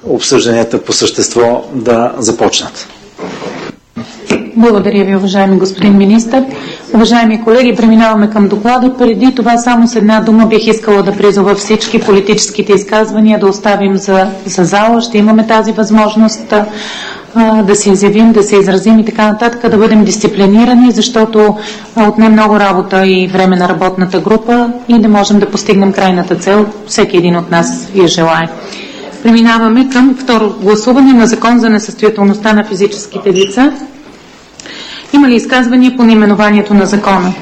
обсъжданията по същество да започнат. Благодаря ви, уважаеми господин министър. Уважаеми колеги, преминаваме към доклада. Преди това само с една дума бих искала да призова всички политическите изказвания да оставим за зала. Ще имаме тази възможност да се изявим, да се изразим и така нататък, да бъдем дисциплинирани, защото отне много работа и време на работната група и да можем да постигнем крайната цел. Всеки един от нас я желае. Преминаваме към второ гласуване на Закон за несъстоятелността на физическите лица. Има ли изказвания по наименованието на закона?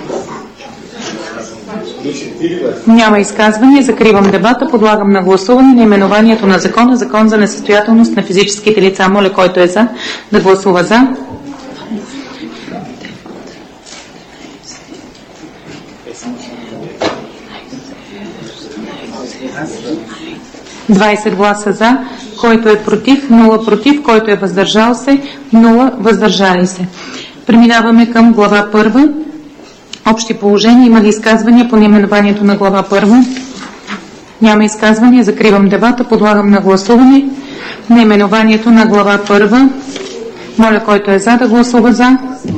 Няма изказвания. Закривам дебата. Подлагам на гласуване наименованието на закона. Закон за несъстоятелност на физическите лица. Моля, който е за, да гласува за. Двадесет гласа за. Който е против? 0 против. Който е въздържал се? 0 въздържали се. Преминаваме към глава 1. Общи положения. Има ли изказвания по наименованието на глава 1? Няма изказвания. Закривам дебата. Подлагам на гласуване наименованието на глава 1. Моля, който е за, да гласува за.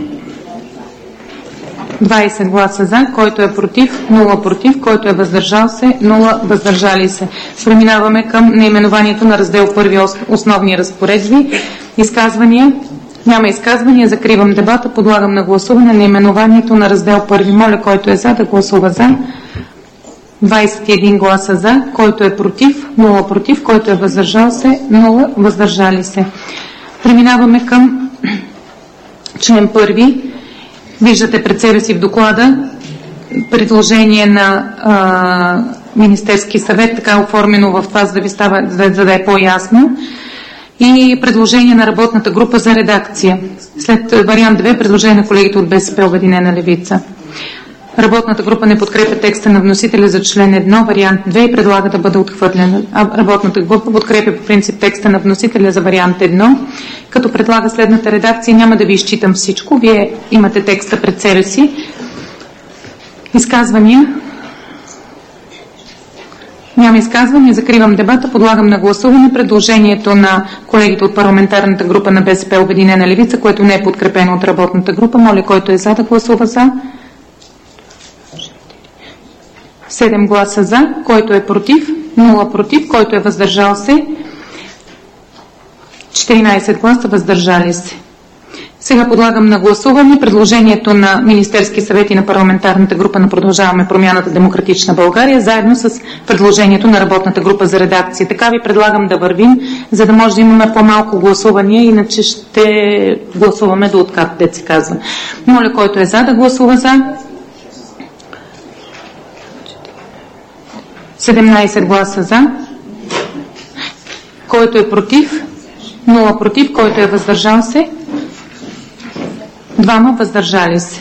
20 гласа за. Който е против? 0 против. Който е въздържал се? 0 въздържали се. Преминаваме към наименованието на раздел 1. Основни разпоредби. Изказвания? Няма изказвания. Закривам дебата. Подлагам на гласуване наименованието на раздел 1. Моля, който е за, да гласува за. 21 гласа за. Който е против? 0 против. Който е въздържал се? 0 въздържали се. Преминаваме към член 1. Виждате пред себе си в доклада предложение на Министерски съвет, така оформено в това, за да е по-ясно. И предложение на работната група за редакция. След вариант 2, предложение на колегите от БСП Обединена левица. Работната група не подкрепя текста на вносителя за член 1, вариант 2 и предлага да бъде отхвърлен. Работната група подкрепя по принцип текста на вносителя за вариант 1, като предлага следната редакция. Няма да ви изчитам всичко. Вие имате текста пред себе си. Изказвания? Няма изказване. Закривам дебата. Подлагам на гласуване предложението на колегите от парламентарната група на БСП Обединена левица, което не е подкрепено от работната група. Моля, който е за, да гласува за. 7 гласа за. Който е против? 0 против. Който е въздържал се? 14 гласа въздържали се. Сега подлагам на гласуване предложението на Министерски съвет и на парламентарната група на Продължаваме промяната Демократична България, заедно с предложението на работната група за редакция. Така ви предлагам да вървим, за да може да имаме по-малко гласувания, иначе ще гласуваме до откат, дето се казва. Моля, който е за, да гласува за. 17 гласа за. Който е против? 0 против. Който е въздържал се? 2 въздържали се.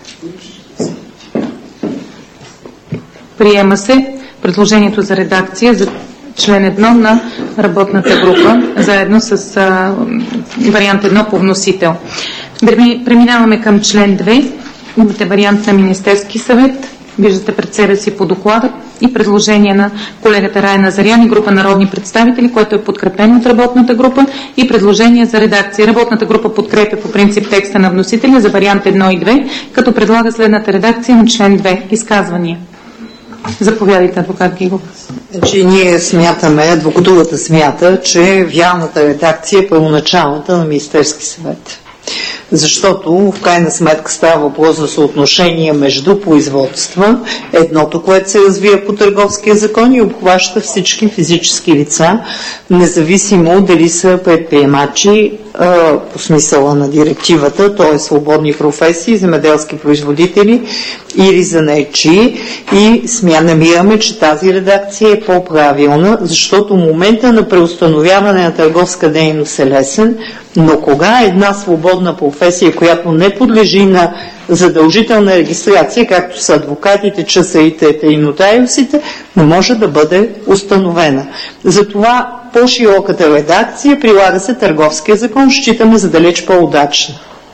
Приема се предложението за редакция за член 1 на работната група, заедно с вариант 1 по вносител. Преминаваме към член 2. Имате вариант на Министерски съвет. Виждате пред себе си по доклада и предложение на колегата Рая Назарян и група народни представители, което е подкрепено от работната група, и предложение за редакция. Работната група подкрепя по принцип текста на вносителя за вариант 1 и 2, като предлага следната редакция на член 2. Изказвания. Заповядайте, адвокат Гигов. Значи, ние смятаме, адвокатурата смята, че вярната редакция е първоначалната на Министерски съвет. Защото в крайна сметка става въпрос за съотношение между производства, едното, което се развива по търговския закон и обхваща всички физически лица, независимо дали са предприемачи по смисъла на директивата, т.е. свободни професии, земеделски производители или занаятчии, и намираме, че тази редакция е по-правилна, защото момента на преустановяване на търговска дейност е лесен, но кога една свободна професия, която не подлежи на задължителна регистрация, както са адвокатите, часарите и нотариусите, не може да бъде установена. Затова по-широката редакция прилага се търговския закон, считаме за далеч по-удачна.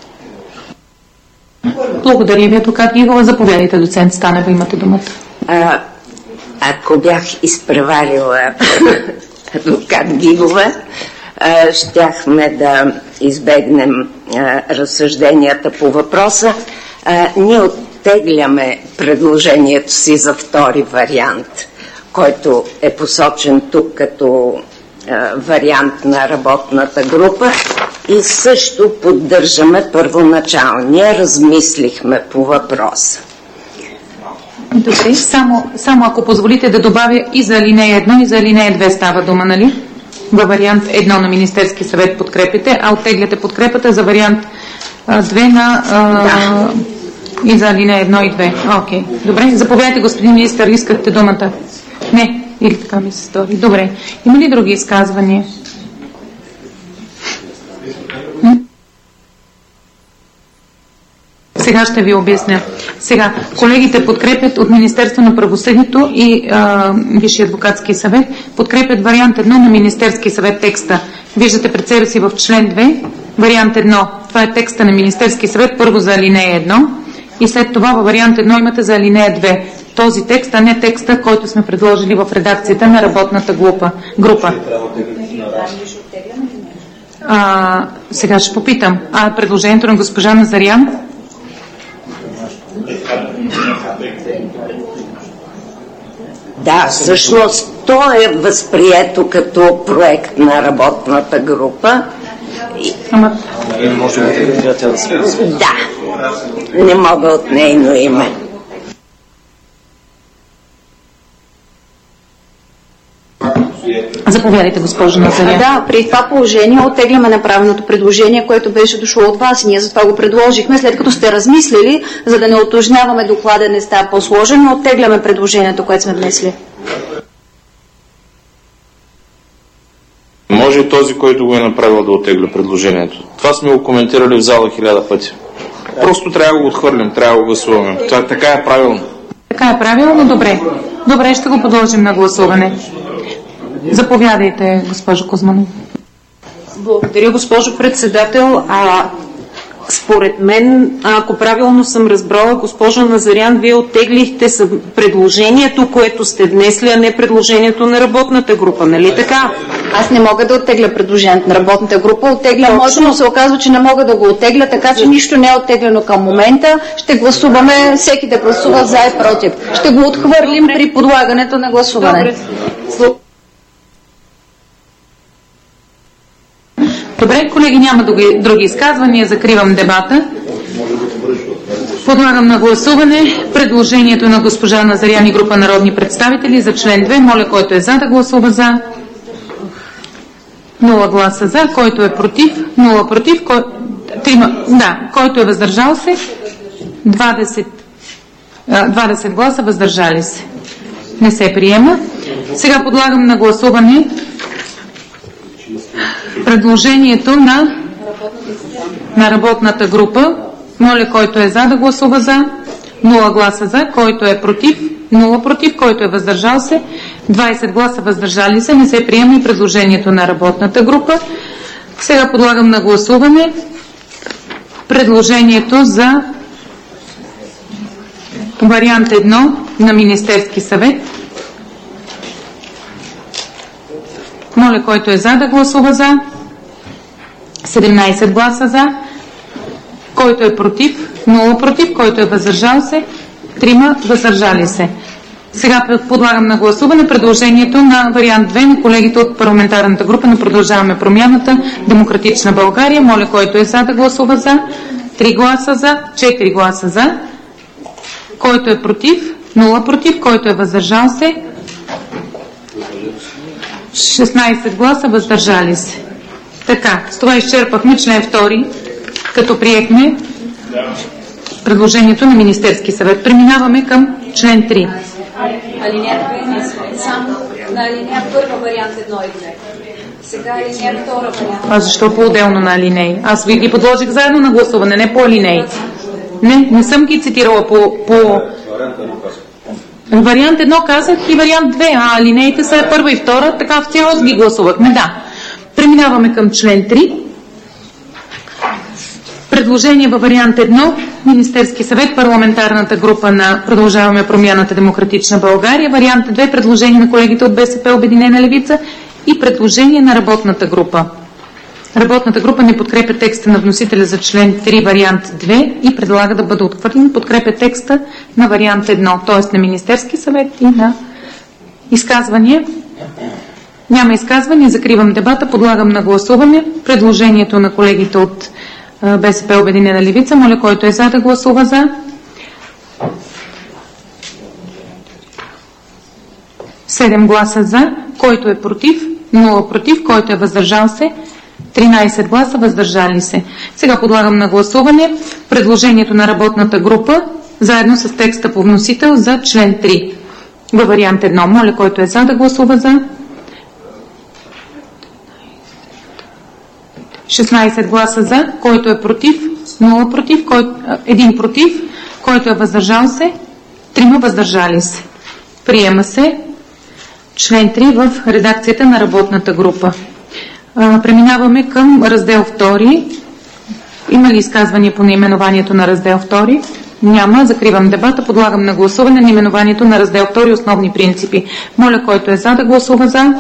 Благодаря ви, адвокат Гигова. Заповядайте, доцент Станева, имате думата. Ако бях изпреварила адвокат Гигова, щяхме да избегнем разсъжденията по въпроса. Ние оттегляме предложението си за втори вариант, който е посочен тук като вариант на работната група, и също поддържаме първоначалния. Размислихме по въпроса. Добре, само ако позволите да добавя и за алинея 1 и за алинея 2 става дума, нали? Във вариант 1 на Министерски съвет подкрепите, а оттегляте подкрепата за вариант 2 на и за алинея 1 и 2. Окей. Добре, заповядайте, господин министър, искахте думата. Не, или така ми се стори. Добре. Има ли други изказвания? Сега ще ви обясня. Сега, колегите подкрепят от Министерство на правосъдието и Висшия адвокатски съвет, подкрепят вариант 1 на Министерски съвет текста. Виждате пред себе си в член 2, вариант 1. Това е текста на Министерски съвет, първо за алинея 1 и след това във вариант 1 имате за алинея 2. Този текст, а не текста, който сме предложили в редакцията на работната група. Сега ще попитам. Предложението на госпожа Назарян? Да, всъщност то е възприето като проект на работната група. Да, не мога от нейно име. Заповядайте, госпожо Назарян. Да, при това положение оттегляме направеното предложение, което беше дошло от вас. Ние затова го предложихме, след като сте размислили, за да не утежняваме доклада, не става по-сложен, но оттегляме предложението, което сме внесли. Може и този, който го е направил, да оттегля предложението. Това сме го коментирали в зала 1000 пъти. Просто трябва да го отхвърлим, трябва да го гласуваме. Това така е правилно. Така е правилно, добре. Добре, ще го подложим на гласуване. Заповядайте, госпожо Кузманова. Благодаря, госпожо председател. Според мен, ако правилно съм разбрала, госпожа Назарян, вие оттеглихте предложението, което сте внесли, а не предложението на работната група, нали така? Аз не мога да оттегля предложението на работната група. Оттеглям моето, но се оказва, че не мога да го оттегля, така че нищо не е оттеглено към момента. Ще гласуваме, всеки да гласува за и против. Ще го отхвърлим при подлагането на гласуване. Добре, колеги, няма други изказвания. Закривам дебата. Подлагам на гласуване предложението на госпожа Назарян и група народни представители за член 2. Моля, който е за, да гласува за. 0 гласа за. Който е против? 0 против. Който е въздържал се? 20 гласа въздържали се. Не се приема. Сега подлагам на гласуване предложението на работната група. Моля, който е за, да гласува за. 0 гласа за. Който е против? 0 против. Който е въздържал се? 20 гласа въздържали се. Не се приема и предложението на работната група. Сега подлагам на гласуване предложението за вариант 1 на Министерски съвет. Моля, който е за, да гласува за. 17 гласа за. Който е против? 0 против. Който е въздържал се? 3 въздържали се. Сега подлагам на гласуване предложението на вариант 2 на колегите от парламентарната група на Продължаваме промяната, Демократична България. Моля, който е за, да гласува за. 3 гласа за. 4 гласа за. Който е против? 0 против. Който е въздържал се? 16 гласа въздържали се. Така, с това изчерпахме член 2, като приехме предложението на Министерски съвет. Преминаваме към член 3. Алинея 2 не сме. Само на алинея 1 вариант 1 и 2. Сега алинея 2 вариант. А защо по-отделно на алинеи? Аз ви ги подложих заедно на гласуване, не по алинеи. Не съм ги цитирала по... Вариант 1 казах и вариант 2, а алинеите са първа и втора, така в цялост ги гласувахме, да. Преминаваме към член 3. Предложение във вариант 1, Министерски съвет, парламентарната група на Продължаваме промяната, Демократична България. Вариант 2, предложение на колегите от БСП, Обединена левица и предложение на работната група. Работната група не подкрепя текста на вносителя за член 3, вариант 2 и предлага да бъде отхвърлен. Подкрепя текста на вариант 1, т.е. на Министерски съвет и на изказвания. Няма изказвания, закривам дебата, подлагам на гласуване предложението на колегите от БСП Обединена левица. Моля, който е за, да гласува за. 7 гласа за, който е против, 0 против, който е въздържал се, 13 гласа въздържали се. Сега подлагам на гласуване предложението на работната група, заедно с текста по вносител за член 3. Във вариант 1. Моля, който е за, да гласува за. 16 гласа за, който е против, 0 против, 1 против, който е въздържал се, 3 въздържали се. Приема се член 3 в редакцията на работната група. Преминаваме към раздел 2. Има ли изказвания по наименованието на раздел 2? Няма. Закривам дебата. Подлагам на гласуване наименованието на раздел 2 основни принципи. Моля, който е за, да гласува за.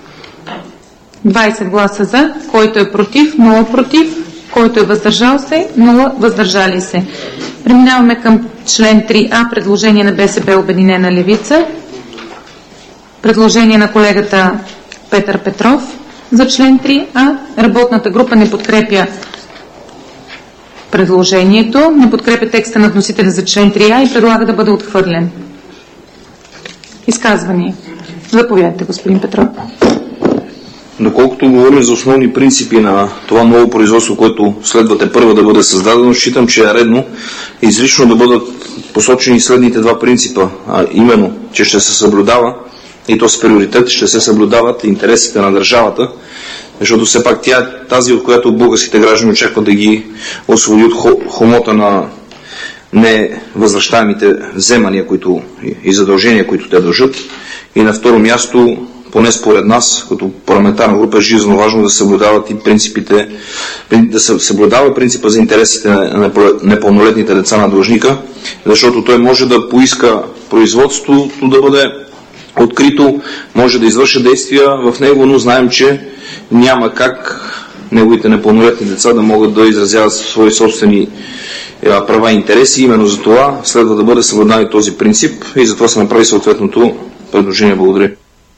20 гласа за, който е против, 0 против, който е въздържал се, 0 въздържали се. Преминаваме към член 3А, предложение на БСП Обединена левица. Предложение на колегата Петър Петров за член 3А. Работната група не подкрепя предложението, не подкрепя текста на вносителя за член 3А и предлага да бъде отхвърлен. Изказвания. Заповядайте, господин Петров. Доколкото говорим за основни принципи на това ново производство, което следвате първа да бъде създадено, считам, че е редно изрично да бъдат посочени следните два принципа, а именно, че ще се съблюдава, и то с приоритет, ще се съблюдават интересите на държавата, защото все пак тя е тази, от която българските граждани очакват да ги освободи от хомота на невъзвръщаемите вземания и задължения, които те дължат. И на второ място, поне според нас, като парламентарна група, е жизненно важно да съблюдават и принципите, да се съблюдава принципа за интересите на непълнолетните деца на длъжника, защото той може да поиска производството да бъде открито, може да извърши действия в него, но знаем, че няма как неговите непълнолетни деца да могат да изразяват свои собствени права и интереси. Именно за това следва да бъде съблюдан и този принцип и затова се направи съответното предложение. Благодаря.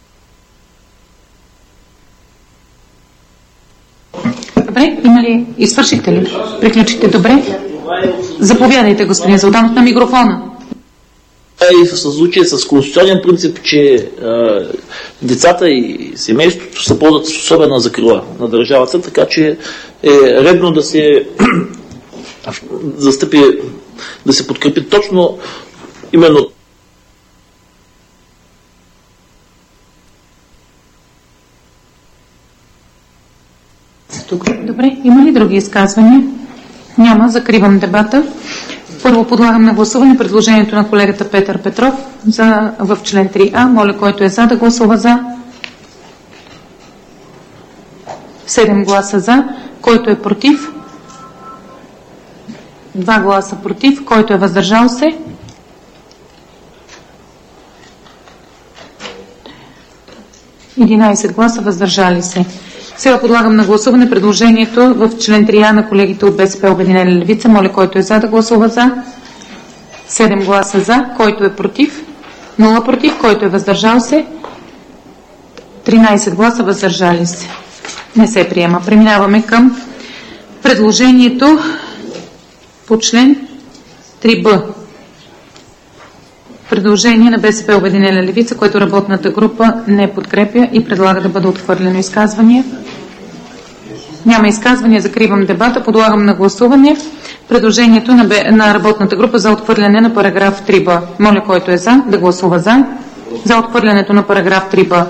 Добре, има ли? Извършихте ли? Приключите добре? Заповядайте, господин Златанов, на микрофона. И в съзвучие с конституционен принцип, че децата и семейството се ползват с особена закрила на държавата, така че е редно да се застъпи, да се подкрепи точно именно. Добре, има ли други изказвания? Няма, закривам дебата. Първо подлагам на гласуване предложението на колегата Петър Петров в член 3А. Моля, който е за, да гласува за. 7 гласа за. Който е против? 2 гласа против. Който е въздържал се? 11 гласа въздържали се. Сега подлагам на гласуване предложението в член 3А на колегите от БСП Обединена левица. Моля, който е за, да гласува за. 7 гласа за. Който е против? 0 против. Който е въздържал се? 13 гласа въздържали се. Не се приема. Преминаваме към предложението по член 3Б. Предложение на БСП Обединена левица, което работната група не подкрепя и предлага да бъде отхвърлено. Изказвания? Няма изказвания, закривам дебата, подлагам на гласуване предложението на работната група за отхвърляне на параграф 3Б. Моля, който е за, да гласува за отхвърлянето на параграф 3Б.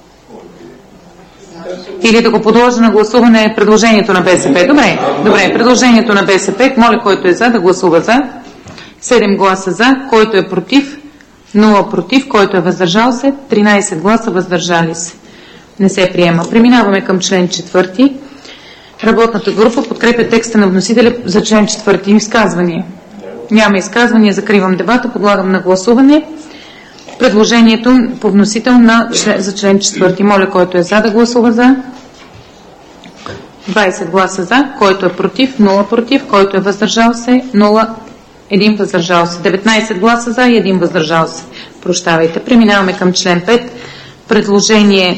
Или да го подложа на гласуване предложението на БСП. Добре, предложението на БСП. Моля, който е за, да гласува за. 7 гласа за, който е против, 0 против, който е въздържал се, 13 гласа въздържали се. Не се приема. Преминаваме към член 4. Работната група подкрепя текста на вносителя за член 4. Изказвания? Няма изказвания. Закривам дебата. Подлагам на гласуване предложението по вносител за член 4. Моля, който е за, да гласува за. 20 гласа за, който е против, 0 против, който е въздържал се, 0, 1 въздържал се. 19 гласа за и 1 въздържал се. Прощавайте. Преминаваме към член 5. Предложение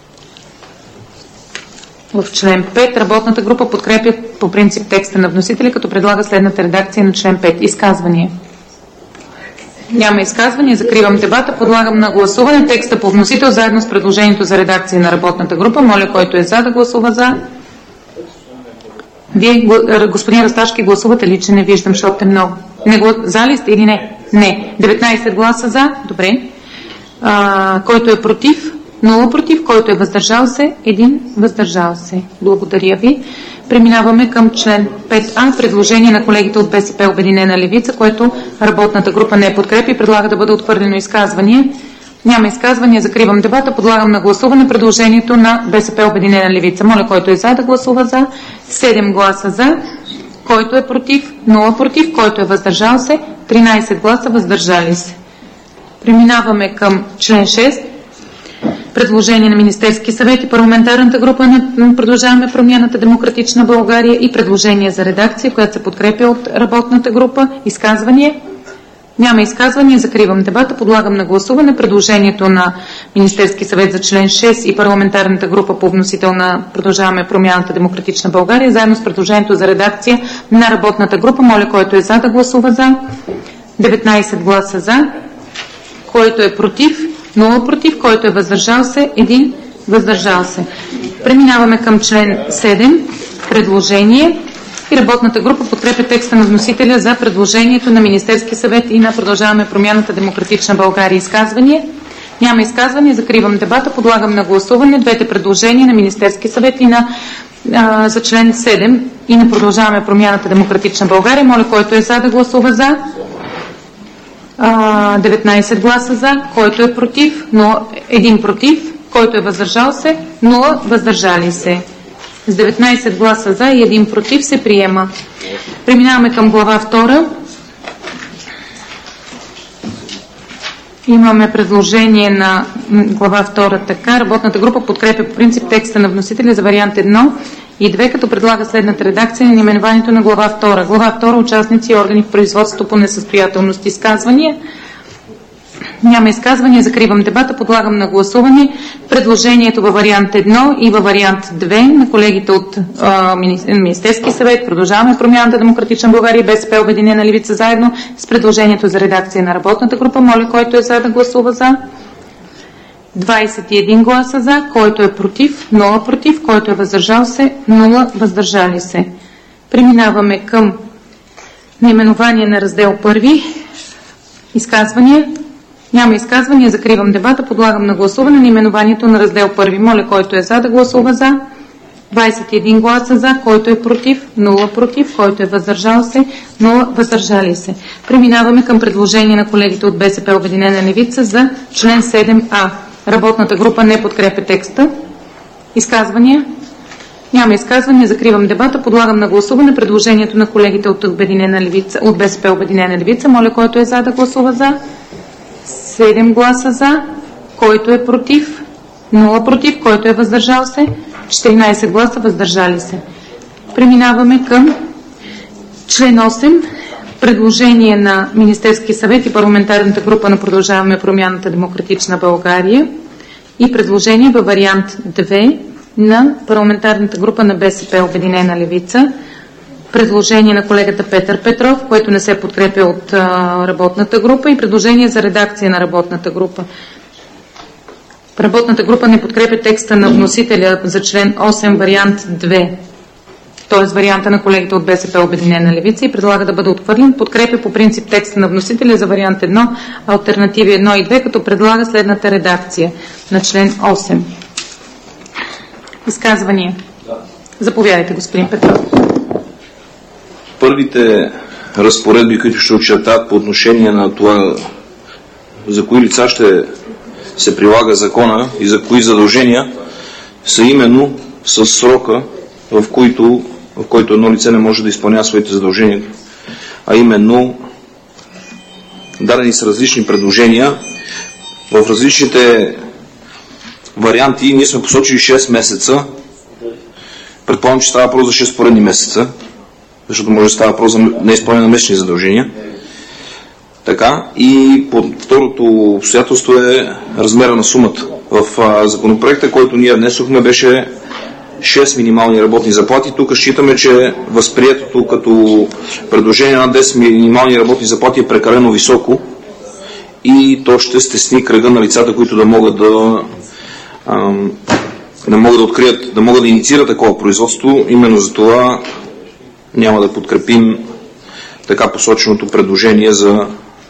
в член 5. Работната група подкрепя по принцип текста на вносителя, като предлага следната редакция на член 5. Изказвания. Няма изказвания. Закривам дебата. Подлагам на гласуване текста по вносител заедно с предложението за редакция на работната група. Моля, който е за, да гласува за. Вие, господин Расташки, гласувате ли, че не виждам, защото е много? За ли сте или не? Не. 19 гласа за. Добре. Който е против? 0 против. Който е въздържал се? 1 въздържал се. Благодаря ви. Преминаваме към член 5А. Предложение на колегите от БСП Обединена левица, което работната група не подкрепи и предлага да бъде отхвърлено изказване. Няма изказвания. Закривам дебата. Подлагам на гласуване предложението на БСП Обединена левица. Моля, който е за, да гласува за. 7 гласа за. Който е против? 0 против. Който е въздържал се? 13 гласа въздържали се. Преминаваме към член 6. Предложение на Министерски съвет и парламентарната група на Продължаваме промяната Демократична България и предложение за редакция, която се подкрепя от работната група. Изказвания? Няма изказвания. Закривам дебата. Подлагам на гласуване предложението на Министерски съвет за член 6 и парламентарната група по вносител на Продължаваме промяната Демократична България, заедно с предложението за редакция на работната група. Моля, който е за, да гласува за. 19 гласа за. Който е против? 0 против. Който е въздържал се? 1 въздържал се. Преминаваме към член 7. Предложение. И работната група подкрепя текста на вносителя за предложението на Министерски съвет и на Продължаваме промяната Демократична България. Изказвания? Няма изказвания. Закривам дебата. Подлагам на гласуване двете предложения на Министерски съвет и за член 7 и на Продължаваме промяната Демократична България. Моля, който е за, да гласува за. 19 гласа за. Който е против? 1 против. Който е въздържал се? 0 въздържали се. С 19 гласа за и 1 против се приема. Преминаваме към глава 2. Имаме предложение на глава 2 така. Работната група подкрепя по принцип текста на вносителя за вариант 1 и 2, като предлага следната редакция на наименованието на глава 2. Глава 2. Участници и органи в производството по несъстоятелност. Изказвания? Няма изказвания. Закривам дебата. Подлагам на гласуване предложението във вариант 1 и във вариант 2 на колегите от Министерски съвет, Продължаваме промяната Демократична България и БСП Обединена левица заедно с предложението за редакция на работната група. Моля, който е за, да гласува за. 21 гласа за. Който е против? 0 против. Който е въздържал се? 0 въздържали се. Преминаваме към наименование на раздел 1. Изказвания? Няма изказвания. Закривам дебата. Подлагам на гласуване наименованието на раздел 1. Моля, който е за, да гласува за. 21 гласа за. Който е против? 0 против. Който е въздържал се? 0 въздържали се. Преминаваме към предложение на колегите от БСП Обединена левица за член 7А. Работната група не подкрепя текста. Изказвания? Няма изказвания. Закривам дебата. Подлагам на гласуване предложението на колегите от БСП Обединена левица. Моля, който е за, да гласува за. 7 гласа за. Който е против? 0 против. Който е въздържал се? 14 гласа въздържали се. Преминаваме към член 8. Предложение на Министерски съвет и парламентарната група на Продължаваме промяната Демократична България и предложение във вариант 2 на парламентарната група на БСП Обединена левица. Предложение на колегата Петър Петров, което не се подкрепя от работната група, и предложение за редакция на работната група. Работната група не подкрепя текста на вносителя за член 8 вариант 2, т.е. варианта на колегите от БСП Обединена левица, и предлага да бъде отхвърлен. Подкрепя по принцип текста на вносителя за вариант 1, алтернативи 1 и 2, като предлага следната редакция на член 8. Изказвания? Заповядайте, господин Петров. Първите разпоредби, които ще очертаят по отношение на това за кои лица ще се прилага закона и за кои задължения, са именно с срока, в който едно лице не може да изпълнява своите задължения, а именно дадени са различни предложения. В различните варианти ние сме посочили 6 месеца, Предполагам, че става въпрос за 6 поредни месеца, защото може да става въпрос за неизпълнение на месечни задължения. Така, и второто обстоятелство е размера на сумата. В законопроекта, който ние внесохме, беше 6 минимални работни заплати. Тук считаме, че възприетото като предложение на 10 минимални работни заплати е прекалено високо и то ще стесни кръга на лицата, които да могат да открият, да могат да инициират такова производство. Именно за това няма да подкрепим така посоченото предложение за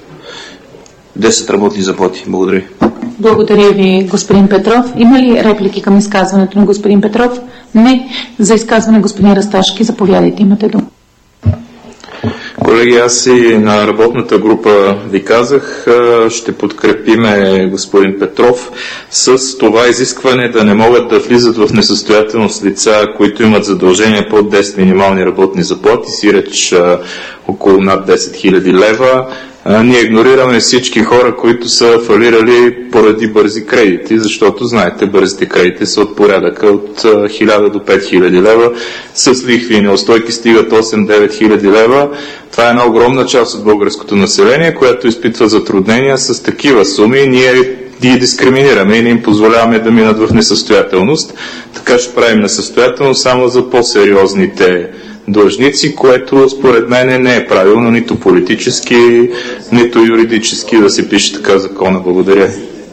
10 работни заплати. Благодаря. Благодаря ви, господин Петров. Има ли реплики към изказването на господин Петров? Не. За изказване господин Расташки, заповядайте, имате дума. Колеги, аз и на работната група ви казах, ще подкрепиме господин Петров с това изискване да не могат да влизат в несъстоятелност лица, които имат задължения под 10 минимални работни заплати, сиреч около над 10 000 лева. Ние игнорираме всички хора, които са фалирали поради бързи кредити, защото, знаете, бързите кредити са от порядъка от 1000 до 5000 лева, с лихви и неустойки стигат 8-9 хиляди лева. Това е една огромна част от българското население, което изпитва затруднения с такива суми. Ние ги дискриминираме и не им позволяваме да минат в несъстоятелност. Така ще правим несъстоятелност само за по-сериозните длъжници, което според мен не е правилно нито политически, нито юридически да се пише така закона. Благодаря.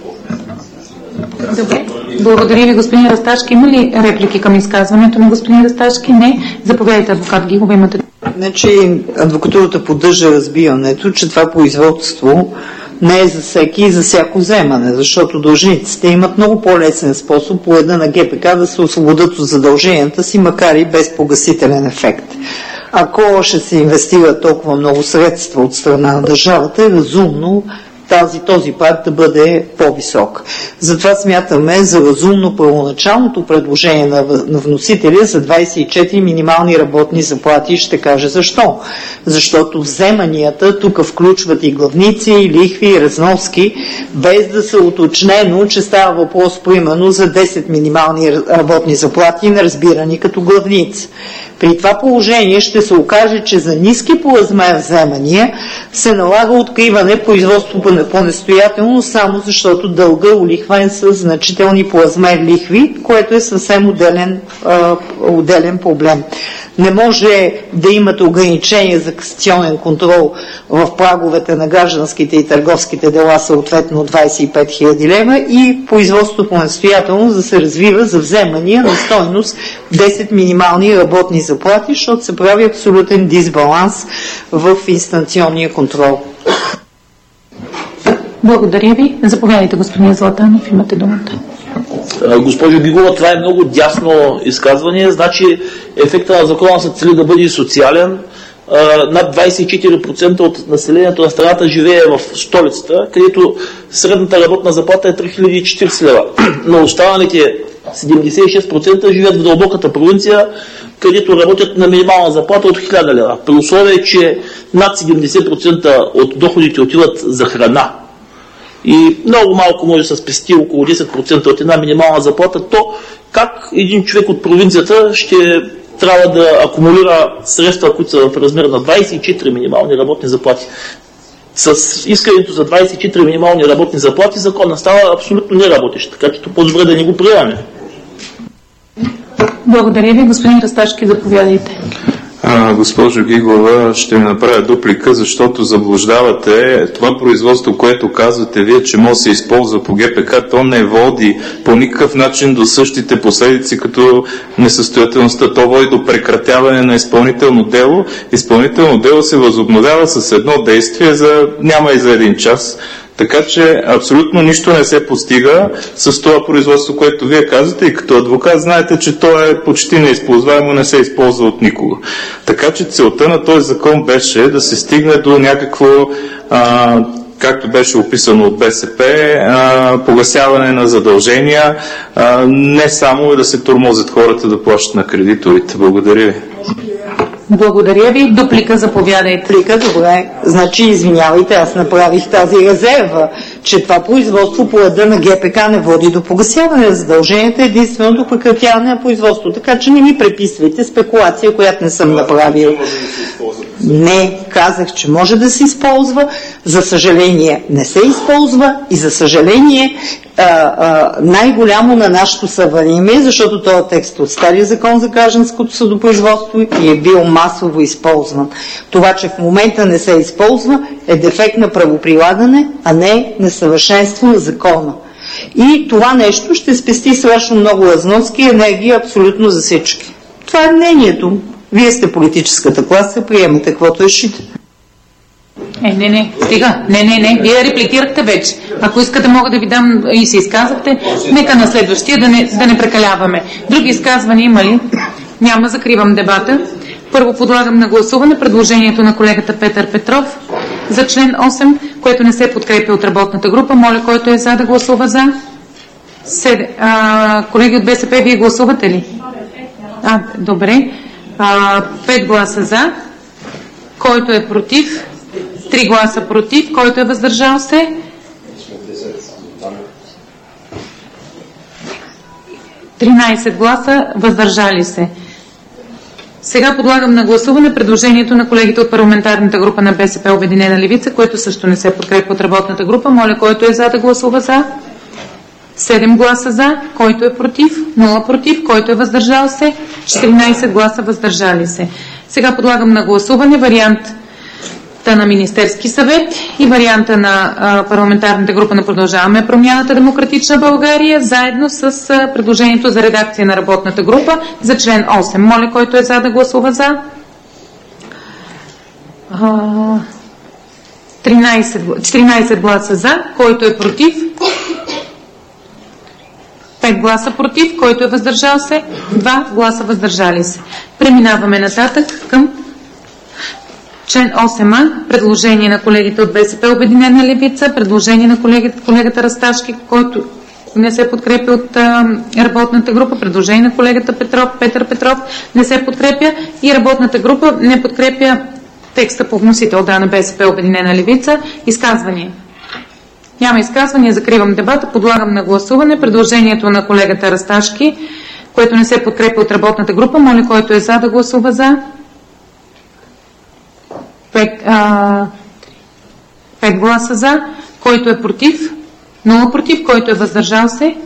Добре. Благодаря ви, господин Расташки. Има ли реплики към изказването на господин Расташки? Не. Заповядайте, адвокат Гигова, имате. Значи, адвокатурата поддържа разбирането, че това производство не е за всеки и за всяко вземане, защото дължниците имат много по-лесен способ по реда на ГПК да се освободят от задълженията си, макар и без погасителен ефект. Ако ще се инвестира толкова много средства от страна на държавата, е разумно този праг да бъде по-висок. Затова смятаме за разумно първоначалното предложение на вносителя за 24 минимални работни заплати и ще кажа защо. Защото вземанията тук включват и главници, и лихви, и разноски, без да се уточнено, че става въпрос примерно за 10 минимални работни заплати, неразбирани като главница. При това положение ще се окаже, че за ниски по размер вземания се налага откриване производство по нестоятелност, само защото дълга е улихван с значителни по размер лихви, което е съвсем отделен проблем. Не може да имате ограничения за касационен контрол в праговете на гражданските и търговските дела, съответно 25 000 лева, и производството по настоятелност да се развива за вземания на стойност 10 минимални работни заплати, защото се прави абсолютен дисбаланс в инстанционния контрол. Благодаря ви. Заповядайте, господин Златанов, имате думата. Госпожо Гигова, това е много дясно изказване. Значи ефекта на закона се цели да бъде социален. Над 24% от населението на страната живее в столицата, където средната работна заплата е 3040 лева. Но останалите 76% живеят в дълбоката провинция, където работят на минимална заплата от 1000 лева. При условие, че над 70% от доходите отиват за храна и много малко може да се спести около 10% от една минимална заплата, то как един човек от провинцията ще трябва да акумулира средства, които са в размер на 24 минимални работни заплати? С искането за 24 минимални работни заплати законът става абсолютно неработещ, така че по-добре да не го приемаме. Благодаря ви, господин Расташки, заповядайте. Госпожо Гигова, ще ми направя дуплика, защото заблуждавате. Това производство, което казвате вие, че може да се използва по ГПК, то не води по никакъв начин до същите последици като несъстоятелността. То води до прекратяване на изпълнително дело. Изпълнително дело се възобновява с едно действие няма и за един час. Така че абсолютно нищо не се постига с това производство, което вие казвате, и като адвокат знаете, че то е почти неизползваемо, не се използва от никого. Така че целта на този закон беше да се стигне до някакво, както беше описано от БСП, погасяване на задължения, не само да се тормозят хората да плащат на кредиторите. Благодаря ви. Благодаря ви. Дуплика, заповядайте. Дуплика, добре. Значи, извинявайте, аз направих тази резерва, че това производство по реда на ГПК не води до погасяване на задълженията, единствено до прекратяване на производство. Така че не ми преписвайте спекулация, която не съм направил. Не, казах, че може да се използва. За съжаление не се използва и за съжаление най-голямо на нашето съвремие, защото този текст от стария закон за гражданското съдопроизводство и е бил масово използван. Това, че в момента не се използва, е дефект на правоприлагане, а не несъвършенство на закона. И това нещо ще спести страшно много разноски и енергия абсолютно за всички. Това е мнението. Вие сте политическата класа, приемате каквото решите. Не, стига. Не. Вие репликирахте вече. Ако искате, мога да ви дам и се изказахте. Нека на следващия да не прекаляваме. Други изказвания има ли? Няма. Закривам дебата. Първо подлагам на гласуване предложението на колегата Петър Петров за член 8, което не се подкрепя от работната група. Моля, който е за да гласува за. Колеги от БСП, вие гласувате ли? Добре. 5 гласа за. Който е против? 3 гласа против. Който е въздържал се? 13 гласа въздържали се. Сега подлагам на гласуване предложението на колегите от парламентарната група на БСП Обединена левица, което също не се подкрепя от работната група. Моля, който е за да гласува за. 7 гласа за, който е против, 0 против, който е въздържал се, 14 гласа въздържали се. Сега подлагам на гласуване варианта на Министерски съвет и варианта на парламентарната група на Продължаваме промяната Демократична България, заедно с предложението за редакция на работната група за член 8. Моля, който е за да гласува за. 14 гласа за, който е против, 5 гласа против, който е въздържал се, 2 гласа въздържали се. Преминаваме нататък към член 8а, предложение на колегите от БСП Обединена левица, предложение на колегата Расташки, който не се подкрепя от работната група, предложение на колегата Петър Петров не се подкрепя и работната група не подкрепя текста по вносител на БСП Обединена левица. Изказвания? Няма изказвания, закривам дебата, подлагам на гласуване предложението на колегата Расташки, което не се подкрепя от работната група. Моля, който е за да гласува за. 5 гласа за, който е против, 0 против, който е въздържал се,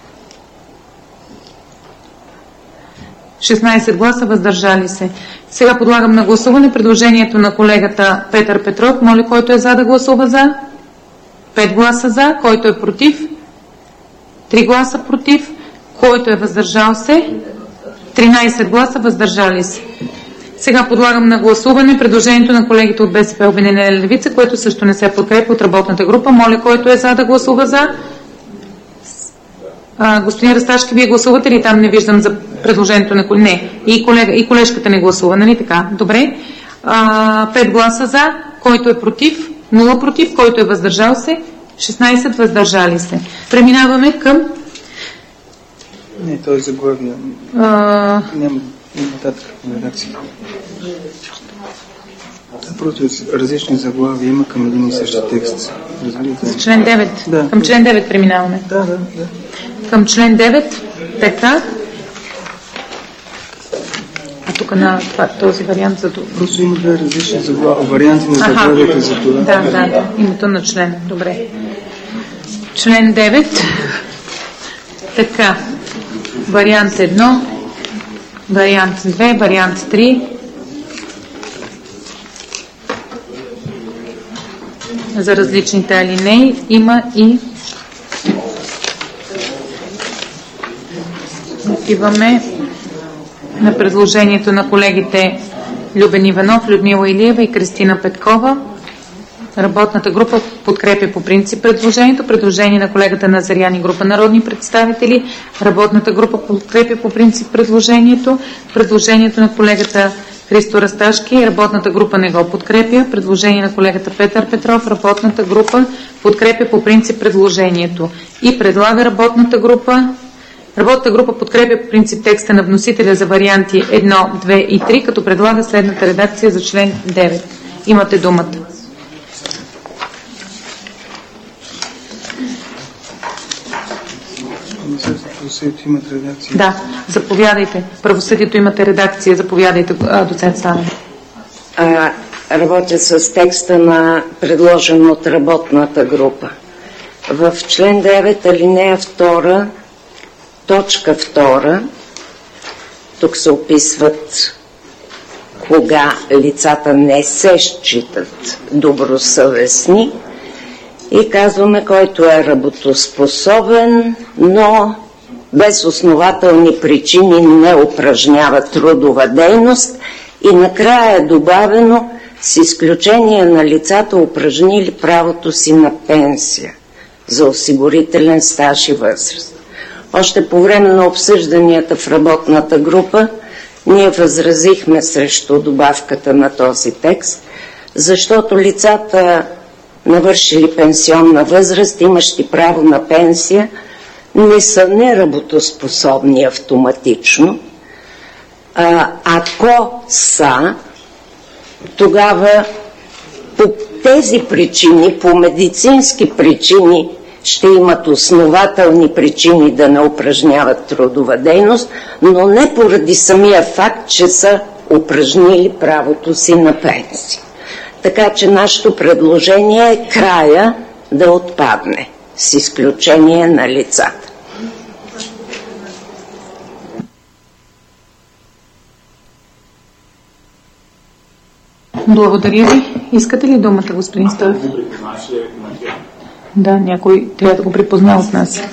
16 гласа въздържали се. Сега подлагам на гласуване предложението на колегата Петър Петров. Моля, който е за да гласува за. 5 гласа за, който е против, 3 гласа против, който е въздържал се, 13 гласа въздържали се. Сега подлагам на гласуване предложението на колегите от БСП Обединена левица, което също не се подкрепя от работната група. Моля, който е за да гласува за. Господин Расташки, вие гласувате ли? Там не виждам за предложението на колегата. Не. И колежката не гласува, нали така? Добре. 5 гласа за, който е против, 0 против, който е въздържал се, 16 въздържали се. Преминаваме към... Не, той е заглавия. Няма нататък на редакция. Просто различни заглавия има към един и същи текст. За член 9. Да. Към член 9 преминаваме. Да. Към член 9. Така. А тук на този вариант за това. Просто има две различни варианти на заглавията за това. Да. Името на член. Добре. Член 9. Така. Вариант 1. Вариант 2. Вариант 3. За различните алинеи има и отиваме на предложението на колегите Любен Иванов, Людмила Илиева и Кристина Петкова. Работната група подкрепя по принцип предложението. Предложение на колегата Назарян и група народни представители. Работната група подкрепя по принцип предложението. Предложението на колегата Христо Расташки. Работната група не го подкрепя. Предложение на колегата Петър Петров. Работната група подкрепя по принцип предложението. И предлага работната група подкрепя по принцип текста на вносителя за варианти 1, 2 и 3, като предлага следната редакция за член 9. Имате думата. правосъдието имат редакция. Да, заповядайте. Правосъдието имате редакция. Заповядайте, доцент Станев. Работя с текста на предложен от работната група. В член 9, алинея 2, точка 2, тук се описват кога лицата не се считат добросъвестни и казваме, който е работоспособен, но без основателни причини не упражнява трудова дейност, и накрая е добавено с изключение на лицата, упражнили правото си на пенсия за осигурителен стаж и възраст. Още по време на обсъжданията в работната група ние възразихме срещу добавката на този текст, защото лицата, навършили пенсионна възраст, имащи право на пенсия, не са неработоспособни автоматично. Ако са, тогава по тези причини, по медицински причини, ще имат основателни причини да не упражняват трудова дейност, но не поради самия факт, че са упражнили правото си на пенсия. Така че нашето предложение е края да отпадне, с изключение на лицата. Благодаря ви. Искате ли думата, господин Стоев? Да, някой трябва да го припознае от нас.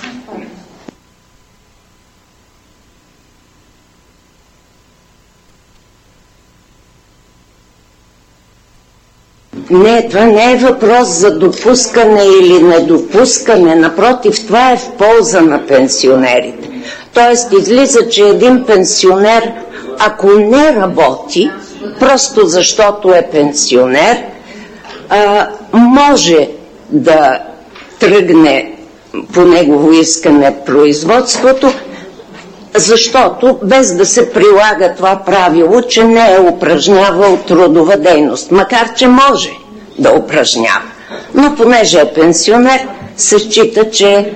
Не, това не е въпрос за допускане или недопускане. Напротив, това е в полза на пенсионерите. Тоест, излиза, че един пенсионер, ако не работи, просто защото е пенсионер, може да тръгне по негово искане производството, защото без да се прилага това правило, че не е упражнявал трудова дейност, макар че може да упражнява. Но понеже е пенсионер, се счита, че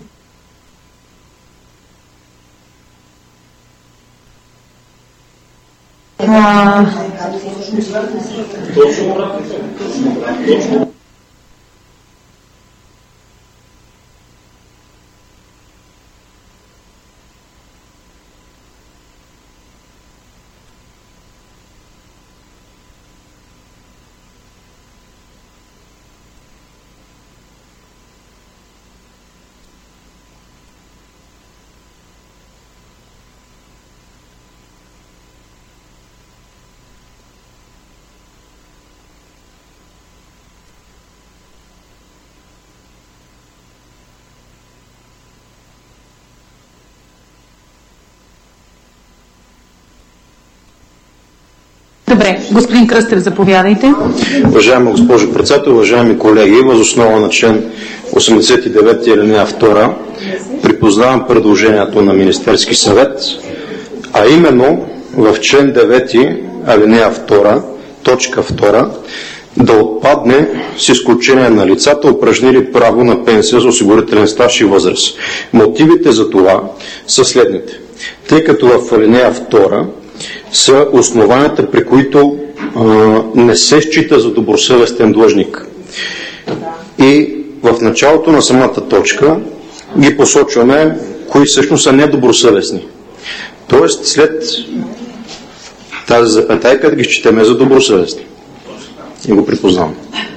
Добре, господин Кръстев, заповядайте. Уважаема госпожо председател, уважаеми колеги, въз основа на член 89 алинея 2 припознавам предложението на Министерски съвет, а именно в член 9 алинея 2, точка 2 да отпадне с изключение на лицата, упражнили право на пенсия за осигурителен стаж и възраст. Мотивите за това са следните. Тъй като в алинея 2 са основанията, при които не се счита за добросъвестен длъжник. И в началото на самата точка ги посочваме кои всъщност са недобросъвестни. Тоест след тази запетайка да ги считаме за добросъвестни. И го припознавам.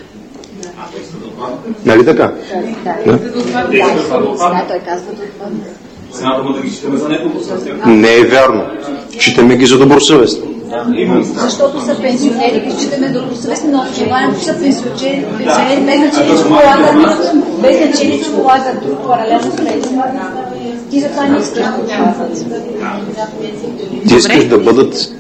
Нали така? Да. Не е вярно. Считаме ги за добросъвестни. Защото са пенсионери, ги считаме добросъвестни, но желаем, че са пенсионери, без значение, че полагат друг паралелно с пенсия. Ти затова не искаш да отпадат. Ти искаш да бъдат...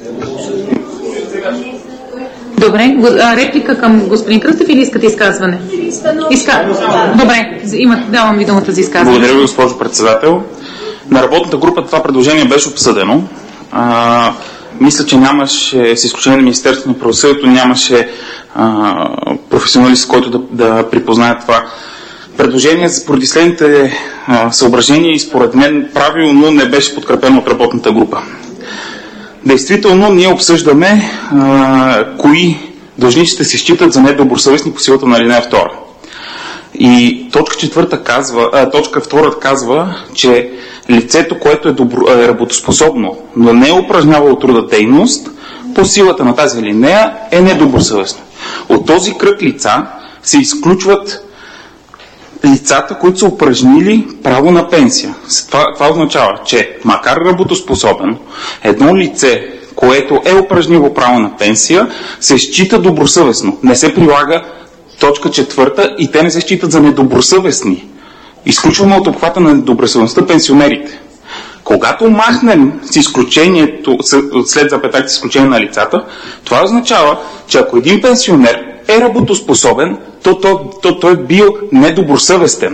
Добре, реплика към господин Кръстев или искате изказване? Добре, давам ви думата за изказване. Благодаря ви, госпожо председател. На работната група това предложение беше обсъдено. Мисля, че нямаше, с изключение на Министерството на правосъдието, нямаше професионалист, който да припознае това предложение поради следните съображения и според мен правилно не беше подкрепено от работната група. Действително ние обсъждаме кои длъжниците се считат за недобросъвестни по силата на алинея 2. И точка 2 казва, че лицето, което е работоспособно, но не е упражнявало труда дейност, по силата на тази алинея е недобросъвестно. От този кръг лица се изключват лицата, които са упражнили право на пенсия. Това означава, че макар работоспособен, едно лице, което е упражнило право на пенсия, се счита добросъвестно. Не се прилага точка 4 и те не се считат за недобросъвестни. Изключваме от обхвата на недобросъвестността пенсионерите. Когато махнем с изключението, след запетайка с изключение на лицата, това означава, че ако един пенсионер е работоспособен, то той е бил недобросъвестен.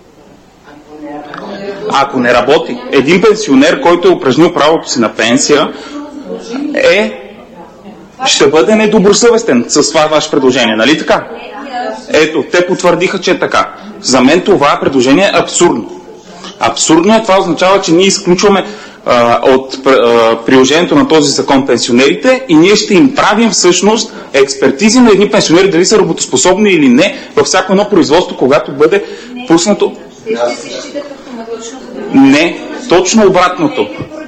Ако не работи, един пенсионер, който е упражнил правото си на пенсия, ще бъде недобросъвестен с това ваше предложение, нали така? Ето, те потвърдиха, че е така. За мен това предложение е абсурдно. Абсурдно е, това означава, че ние изключваме от приложението на този закон пенсионерите и ние ще им правим всъщност експертизи на едни пенсионери, дали са работоспособни или не, във всяко едно производство, когато бъде пуснато. Не, точно обратното.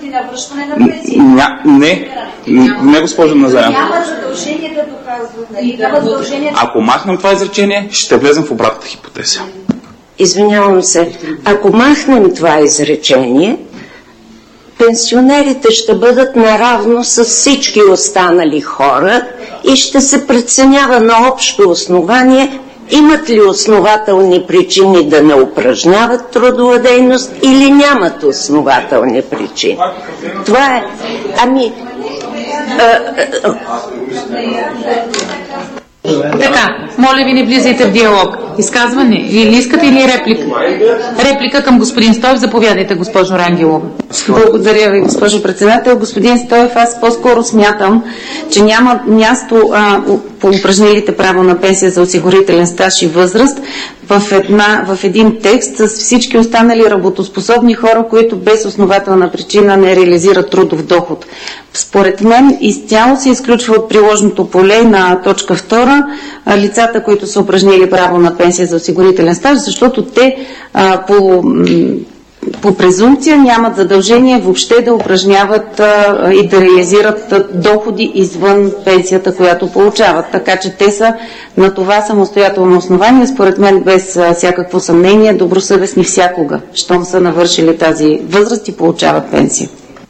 Не, госпожо Назарян. Няма задължение да доказва. Ако махнем това изречение, ще влезем в обратната хипотеза. Извинявам се. Ако махнем това изречение, пенсионерите ще бъдат наравно с всички останали хора и ще се преценява на общо основание имат ли основателни причини да не упражняват трудова дейност или нямат основателни причини. Това е... Така, моля ви, не влизайте в диалог. Изказване или искате, или реплика? Реплика към господин Стоев. Заповядайте, госпожо Рангелова. Благодаря ви, госпожо председател. Господин Стоев, аз по-скоро смятам, че няма място по упражнилите право на пенсия за осигурителен стаж и възраст в един текст с всички останали работоспособни хора, които без основателна причина не реализират трудов доход. Според мен изцяло се изключва от приложното поле на точка 2 лицата, които са упражнили право на пенсия за осигурителен стаж, защото те по презумпция нямат задължение въобще да упражняват и да реализират доходи извън пенсията, която получават. Така че те са на това самостоятелно основание, според мен без всякакво съмнение, добросъвестни всякога, щом са навършили тази възраст и получават пенсия.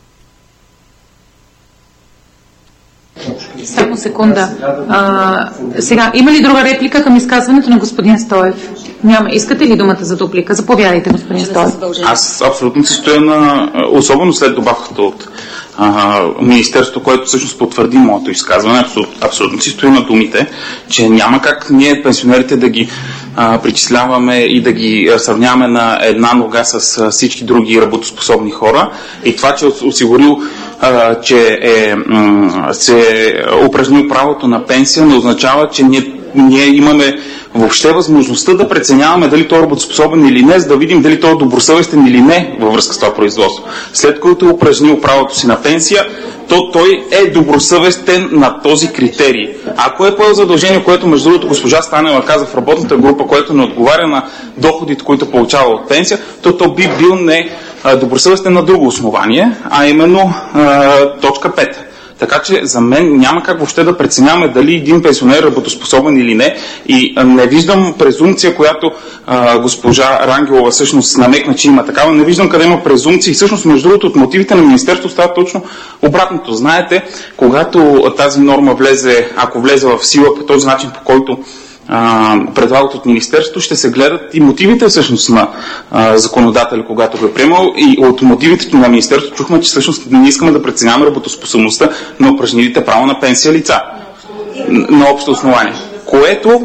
Само секунда. Сега, има ли друга реплика към изказването на господин Стоев? Няма. Искате ли думата за дуплика? Заповядайте, господин Стоев. Аз абсолютно си стоя особено след добавката от Министерството, което всъщност потвърди моето изказване. Абсолютно си стои на думите, че няма как ние пенсионерите да ги причисляваме и да ги сравняваме на една нога с всички други работоспособни хора. И това, че е осигурил, че се упражнил правото на пенсия, не означава, че ние имаме въобще възможността да преценяваме дали той е работоспособен или не, за да видим дали той е добросъвестен или не във връзка с това производство. След което е упражнил правото си на пенсия, то той е добросъвестен на този критерий. Ако е поел задължение, което между другото госпожа Станева каза в работната група, което не отговаря на доходите, които получава от пенсия, то би бил не добросъвестен на друго основание, а именно точка 5. Така че за мен няма как въобще да преценяваме дали един пенсионер е работоспособен или не и не виждам презумпция, която госпожа Рангелова всъщност намекна, че има такава. Не виждам къде има презумпция и всъщност между другото от мотивите на Министерството става точно обратното. Знаете, когато тази норма ако влезе в сила по този начин, по който предлагат от Министерството, ще се гледат и мотивите всъщност на законодателя, когато го е приемал, и от мотивите на Министерството чухме, че всъщност не искаме да преценяваме работоспособността на упражнилите право на пенсия лица на общо основание, което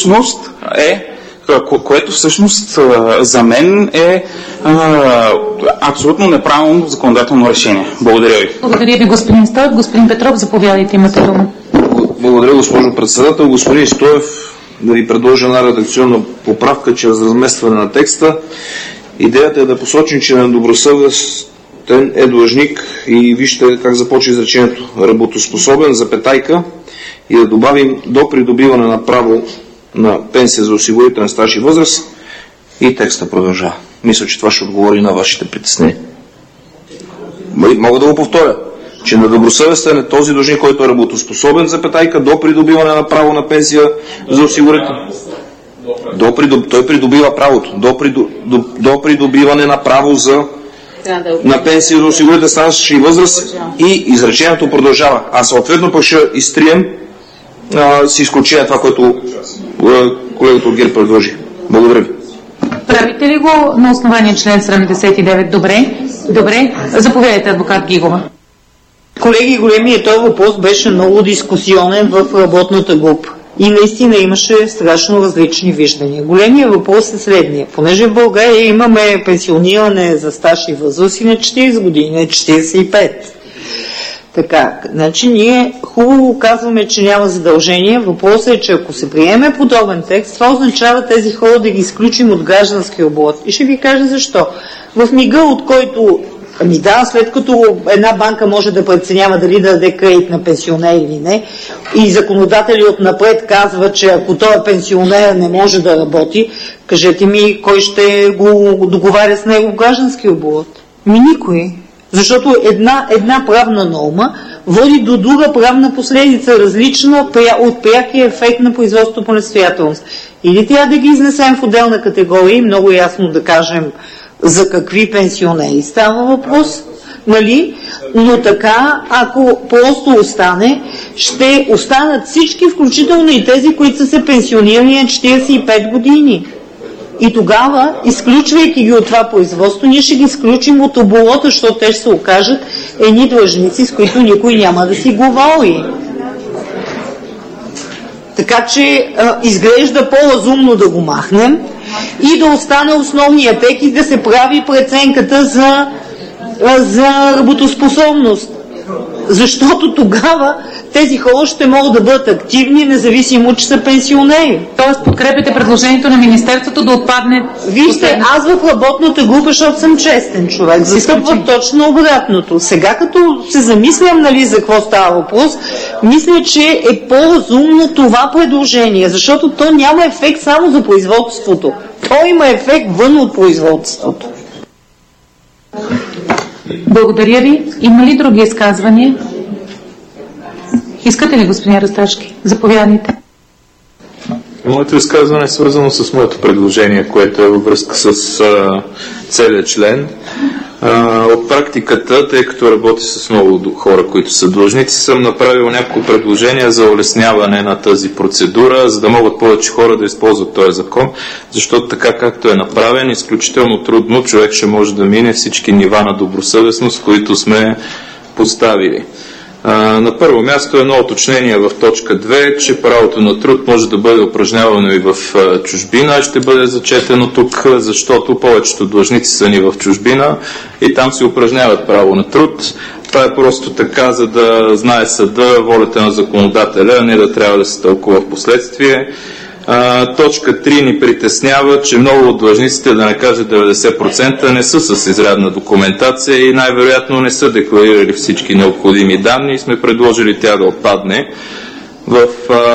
всъщност за мен е абсолютно неправилно законодателно решение. Благодаря ви. Благодаря ви, господин Стоев. Господин Петров, заповядайте, имате дума. Благодаря, госпожо председател. Господин Стоев, да ви предложа една редакционна поправка чрез разместване на текста. Идеята е да посочим, че недобросъвестен е длъжник и вижте как започва изречението. Работоспособен, запетайка, и да добавим до придобиване на право на пенсия за осигурителен стаж и възраст и текста продължава. Мисля, че това ще отговори на вашите притеснения. Мога да го повторя, че недобросъвестен е този длъжник, който е работоспособен, запетайка, до придобиване на право на пенсия за осигурителен. Той придобива правото. До придобиване на право на пенсия за осигурителен стаж и възраст и изречението продължава. А съответно пък ще изтрием с изключение това, което колегата от ГЕРБ предложи. Благодаря ви. Правите ли го на основание член 79? Добре. Заповядайте, адвокат Гигова. Колеги, големият този въпрос беше много дискусионен в работната група. И наистина имаше страшно различни виждания. Големият въпрос е следния. Понеже в България имаме пенсиониране за стаж и възраст и на 40 години, на 45. Така, значи ние хубаво казваме, че няма задължение. Въпросът е, че ако се приеме подобен текст, това означава тези хора да ги изключим от граждански оборот. И ще ви кажа защо. В мига, от който след като една банка може да преценява дали да даде кредит на пенсионер или не, и законодатели отнапред казва, че ако той е пенсионер не може да работи, кажете ми, кой ще го договаря с него граждански оборот? Никой. Защото една правна норма води до друга правна последица, различна от прякия ефект на производството по несъстоятелност. Или трябва да ги изнесем в отделна категория и много ясно да кажем за какви пенсионери става въпрос, нали? Но така, ако просто остане, ще останат всички, включително и тези, които са се пенсионирани на 45 години. И тогава, изключвайки ги от това производство, ние ще ги изключим от оборота, защото те ще се окажат едни длъжници, с които никой няма да си говори. Така че изглежда по-разумно да го махнем и да остане основния текст и да се прави преценката за работоспособност. Защото тогава тези хора ще могат да бъдат активни, независимо, че са пенсионери. Тоест подкрепите предложението на Министерството да отпадне... Вижте, аз в работната група, защото съм честен човек, застъпвам точно обратното. Сега като се замислям, за какво става въпрос, мисля, че е по-разумно това предложение, защото то няма ефект само за производството. То има ефект вън от производството. Благодаря ви. Има ли други изказвания? Искате ли, господин Расташки? Заповядайте. Моето изказване е свързано с моето предложение, което е във връзка с целият член. От практиката, тъй като работи с много хора, които са длъжници, съм направил няколко предложения за улесняване на тази процедура, за да могат повече хора да използват този закон, защото така както е направен, изключително трудно човек ще може да мине всички нива на добросъвестност, които сме поставили. На първо място едно уточнение в точка 2, че правото на труд може да бъде упражнявано и в чужбина, ще бъде зачетено тук, защото повечето длъжници са ни в чужбина и там се упражняват право на труд. Това е просто така, за да знае съда волята на законодателя, а не да трябва да се тълкува в последствие. Точка 3 ни притеснява, че много от длъжниците, да не кажа 90%, не са с изрядна документация и най-вероятно не са декларирали всички необходими данни и сме предложили тя да отпадне. В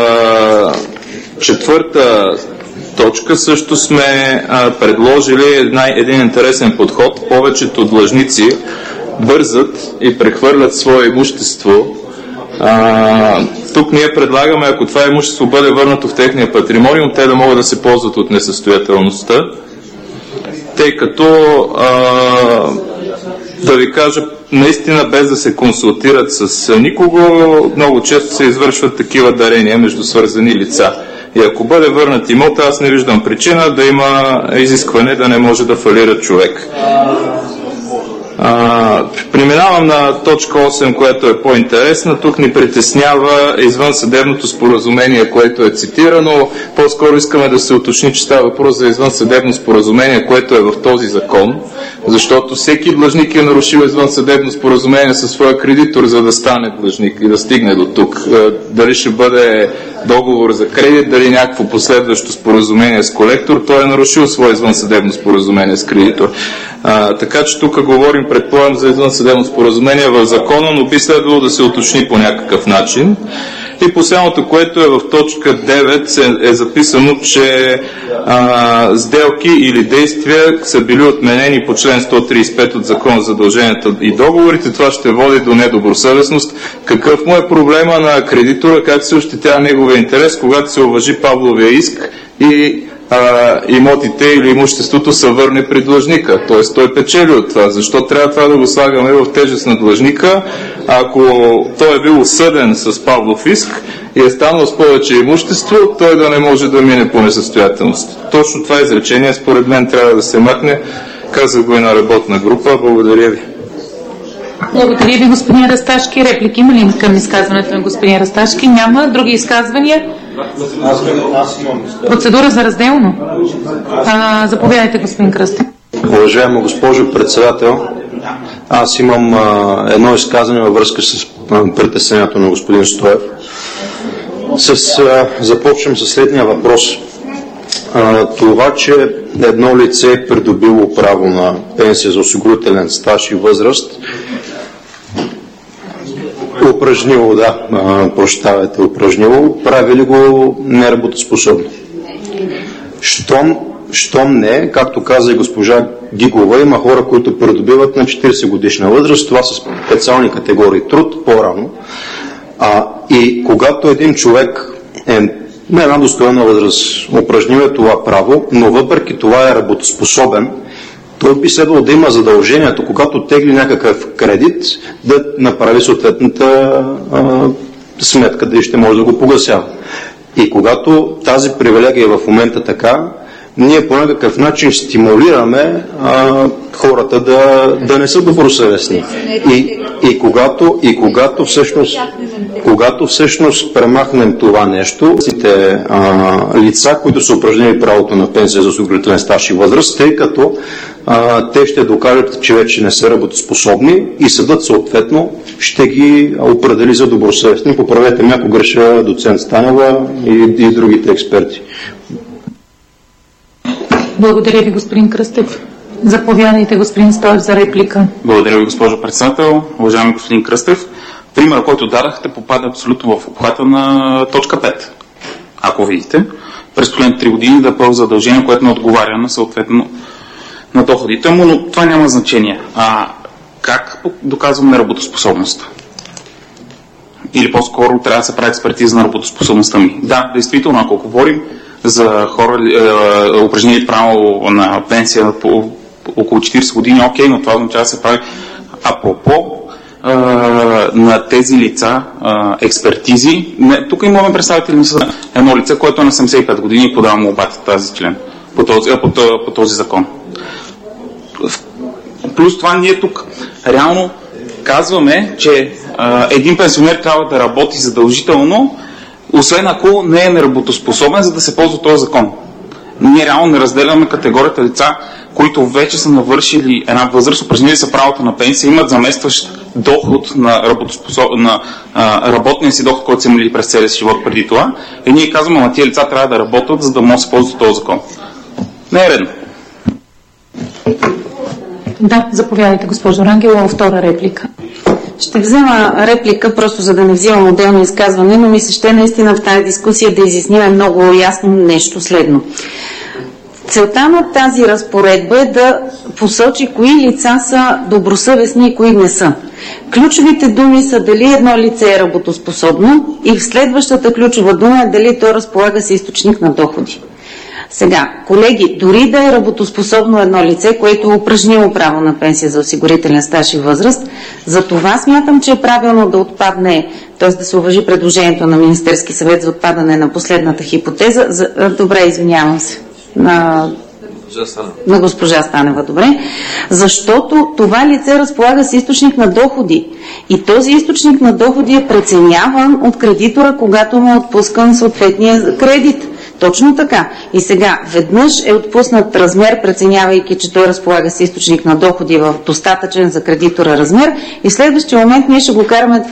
четвърта точка също сме предложили един интересен подход. Повечето длъжници бързат и прехвърлят свое имущество. Тук ние предлагаме, ако това имущество бъде върнато в техния патримониум, те да могат да се ползват от несъстоятелността, тъй като да ви кажа, наистина без да се консултират с никого, много често се извършват такива дарения между свързани лица. И ако бъде върнат имот, аз не виждам причина да има изискване да не може да фалира човек. Преминавам на точка 8, която е по-интересна. Тук ни притеснява извънсъдебното споразумение, което е цитирано. По-скоро искаме да се уточни, че става въпрос за извънсъдебно споразумение, което е в този закон, защото всеки длъжник е нарушил извънсъдебно споразумение със своя кредитор, за да стане длъжник и да стигне до тук. Дали ще бъде договор за кредит, дали някакво последващо споразумение с колектор, той е нарушил свое извънсъдебно споразумение с кредитор. Така че тук говорим, предполагам, за извънсъдебно споразумение в закона, но би следвало да се уточни по някакъв начин. И последното, което е в точка 9, е записано, че сделки или действия са били отменени по член 135 от Закона за задълженията и договорите. Това ще води до недобросъвестност. Какъв му е проблема на кредитора, как се ощетява неговия интерес, когато се уважи Павловия иск и имотите или имуществото са върне при длъжника. Т.е. той печели от това. Защо трябва това да го слагаме в тежест на длъжника, ако той е бил осъден с Павлов иск и е станал с повече имущество, той да не може да мине по несъстоятелност. Точно това изречение според мен трябва да се махне. Казах го и на работна група. Благодаря ви. Благодаря ви, господин Расташки. Реплики има ли към изказването на господин Расташки? Няма. Други изказвания? Процедура за разделно. Заповядайте, господин Кръстев. Уважаема госпожо председател, аз имам едно изказване във връзка с притеснението на господин Стоев. Започвам с следния въпрос. Това, че едно лице е придобило право на пенсия за осигурителен стаж и възраст, упражнило, правили го неработоспособно. Щом не, както каза и госпожа Гигова, има хора, които придобиват на 40 годишна възраст, това са специални категории труд по-рано. И когато един човек е на една достойна възраст, упражнива това право, но въпреки това е работоспособен, той би следвало да има задължението, когато тегли някакъв кредит, да направи съответната сметка, да ще може да го погасява. И когато тази привилегия е в момента така, ние по някакъв начин стимулираме хората да не са добросъвестни. Когато всъщност премахнем това нещо, лица, които са упражнили правото на пенсия за осигурителен стаж и възраст, тъй като те ще докажат, че вече не са работоспособни и съдът съответно ще ги определи за добросъвестни. Поправете ме, ако греша, доцент Станева и другите експерти. Благодаря ви, господин Кръстев. Заповядайте, господин Стоев, за реплика. Благодаря ви, госпожо председател. Уважаеми господин Кръстев, примерът, който дадахте, попада абсолютно в обхвата на точка 5. Ако видите, през последните 3 години да пълни задължение, което не отговаря на съответно на доходите му, но това няма значение. Как доказваме работоспособността? Или по-скоро трябва да се прави експертиза на работоспособността ми? Да, действително, ако говорим за хора, упражнили право на пенсия по около 40 години, окей, но това означава да се прави апропо на тези лица експертизи. Тук имаме представители на съда. Едно лице, което е на 75 години и подава молбата тази член по този закон. Плюс това ние тук реално казваме, че един пенсионер трябва да работи задължително, освен ако не е неработоспособен, за да се ползва този закон. Ние реално не разделяме категорията лица, които вече са навършили една възраст, упражнили са правото на пенсия, имат заместващ доход на работния си доход, който са имали през целия си живот преди това. И ние казваме, на тия лица трябва да работят, за да могат да се ползват този закон. Не е редно. Да, заповядайте, госпожо Рангелова, втора реплика. Ще взема реплика, просто за да не взимам отделно изказване, но ми се ще наистина в тази дискусия да изясним много ясно нещо следно. Целта на тази разпоредба е да посочи кои лица са добросъвестни и кои не са. Ключовите думи са дали едно лице е работоспособно и в следващата ключова дума е дали то разполага с източник на доходи. Сега, колеги, дори да е работоспособно едно лице, което е упражнило право на пенсия за осигурителен стаж и възраст, за това смятам, че е правилно да отпадне, т.е. да се уважи предложението на Министерски съвет за отпадане на последната хипотеза. Добре, извинявам се. На госпожа Станева, добре. Защото това лице разполага с източник на доходи. И този източник на доходи е преценяван от кредитора, когато му е отпускан съответния кредит. Точно така. И сега, веднъж е отпуснат размер, преценявайки, че той разполага с източник на доходи в достатъчен за кредитора размер, и в следващия момент ние ще го караме